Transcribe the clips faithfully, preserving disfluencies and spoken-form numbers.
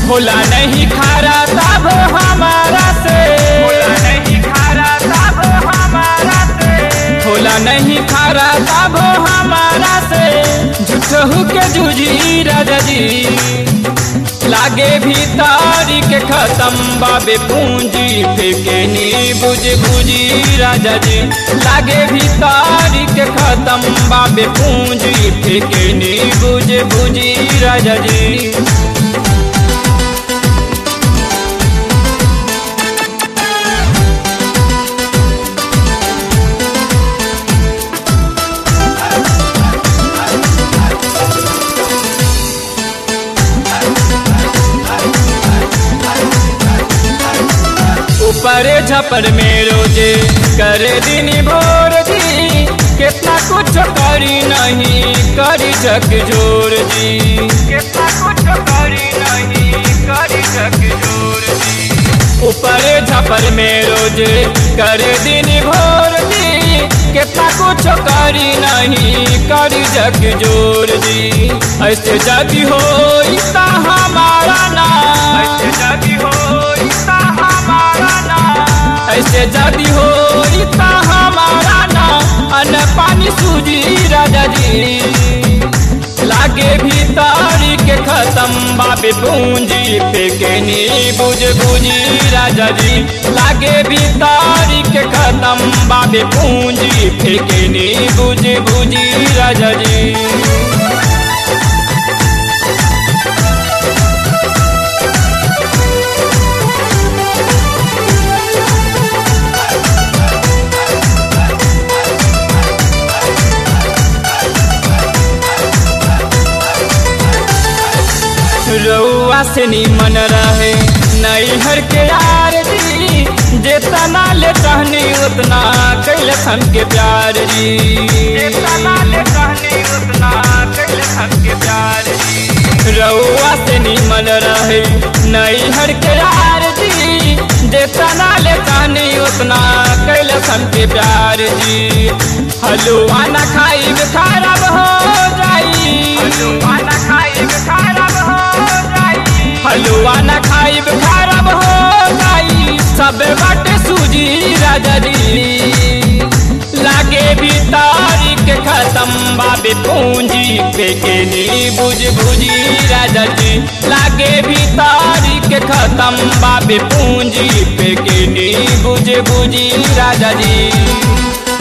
होला नहीं खारा तब हमारा से, होला नहीं खारा तब हमारा से, होला नहीं खारा तब हमारा से, झूठहू के जूझी राजा जी। लागे भीतारी के खत्म बाबे पूंजी फेंके नी बुझ बुझी राजा जी। लागे भीतारी के खत्म बाबे पूंजी फेंके नी बुझ बुझी राजा जी। ऊपर झपर में रोजे करे दिन भोर जी, कितना कुछ करी नहीं करी झक जोर जी, कितना कुछ करी नहीं करी झक जोर जी। ऊपर झपर में रोजे करे दिन भोर जी, कितना कुछ करी नहीं करी झक जोर जी। ऐसे जदी हो इतना हमारा ना, ऐसे जदी हो इतना हमारा ना, ऐसे जदी हो इतना हमारा ना, अन्न पानी सूजी राजा जी। लागे भीतारी के खत्म बाबे पूंजी फेंके नी बुझ बुझी राजा जी। लागे भीतारी के खत्म बाबे पूंजी फेंके नी बुझ बुझी राजा जी। रउआ से निमन रहे नैहर के यार जी, जितना ले टहनी उतना कैल हम के प्यार जी, जितना ले टहनी उतना कैल हम के प्यार जी। रउआ से निमन रहे नैहर के यार जी, जितना ले टहनी उतना कैल हम के प्यार जी। हलवा न खाई खराब हो जाई, हलवा न खाई खराब हो, हलवा न खाइब खराब हो जाई, सब बाटे सूजी राजा जी। लागे भीतारी के खत्म बाबे पूंजी फेंके नी बुझ बुझी राजा जी। लागे भीतारी के खत्म बाबे पूंजी फेंके नी बुझ बुझी राजा जी।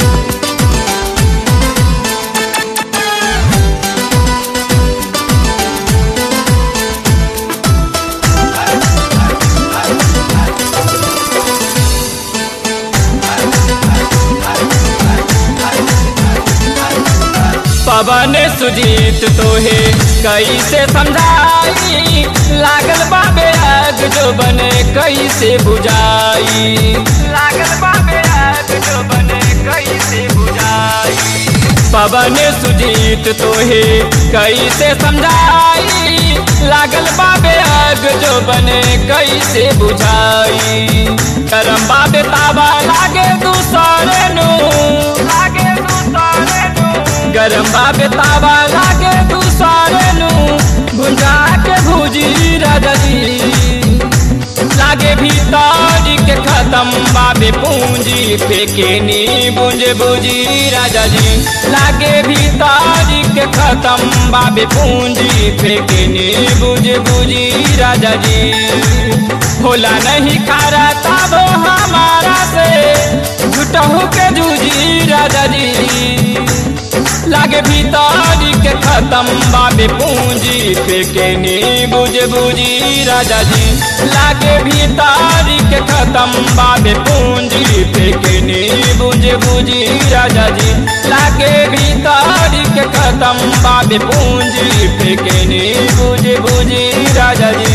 पवन सुजीत तोहे कैसे समझाई, लागल बाबे आग जो बने कैसे बुझाई, लागल बाबे आग जो बने कैसे बुझाई। पवन सुजीत तोहे कैसे समझाई, लागल बाबे आग जो बने कैसे बुझाई। करम बाबे ताबा लागे दूसरे नू, लागे दूसरे नू, गरम बाबे ताबा लागे दूसरे नू, भुंजा के भूजी राजा जी। लागे भीतारी के खत्म बाबे पूंजी फेंके नी बुझ बुझी राजा जी। लागे भीतारी के खत्म बाबे पूंजी फेंके नी बुझ बुझी राजा जी। होला नहीं खारा तब हमारा से, झूठहू के जूझी राजा जी। लागे भीतारी के खत्म बाबे पूंजी फेंके नी बुझ बुझी राजा जी। लागे भीतारी के खत्म बाबे पूंजी फेंके नी बुझ बुझी राजा जी। लागे भीतारी के खत्म बाबे पूंजी फेंके नी बुझ बुझी राजा जी।